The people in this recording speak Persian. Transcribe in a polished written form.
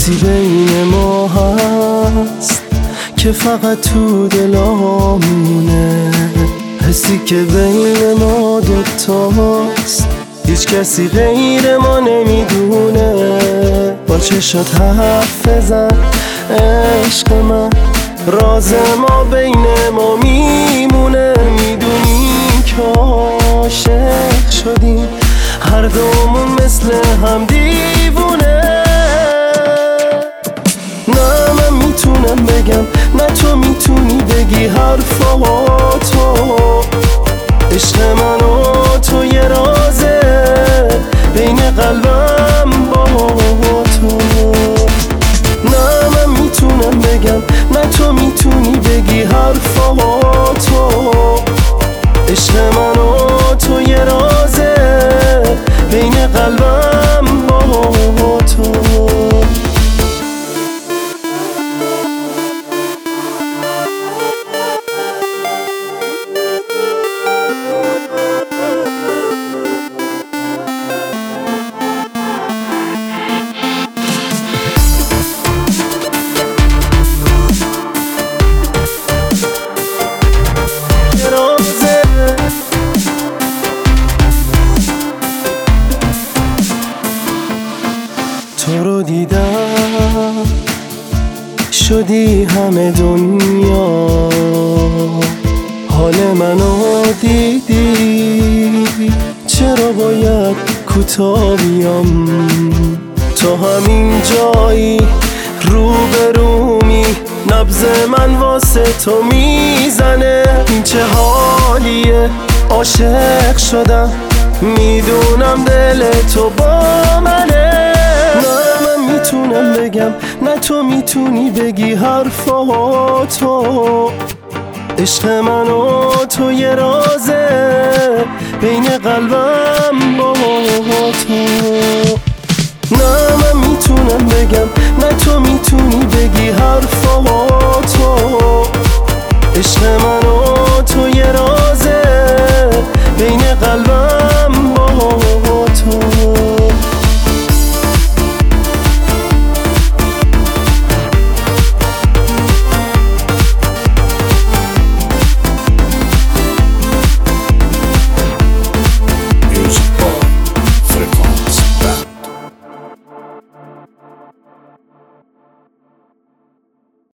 حسی بین ما هست که فقط تو دلامونه، حسی که بین ما دوتاست هیچ کسی غیر ما نمیدونه. با چشات حرف بزن عشق من، راز ما بین ما میمونه. میدونی که عاشق شدیم هر دومون مثل هم دیوونه. نه من میتونم بگم نه تو میتونی بگی حرفاتو، عشق من و تو یه رازه بین قلبم با تو. نه من میتونم بگم نه تو میتونی بگی حرفاتو، عشق من و تو یه رازه بین قلبم با تو. تو رو دیدم شدی همه دنیا، حال منو دیدی چرا باید کوتاه بیام. تو همین جایی روبرومی، نبض من واسه تو میزنه. این چه حالیه عاشق شدم، میدونم دل تو با منه. میتونم بگم نه تو میتونی بگی حرفاتو، عشق من و تو یه رازه بین قلبم با تو. نه من میتونم بگم نه تو میتونی بگی حرفاتو،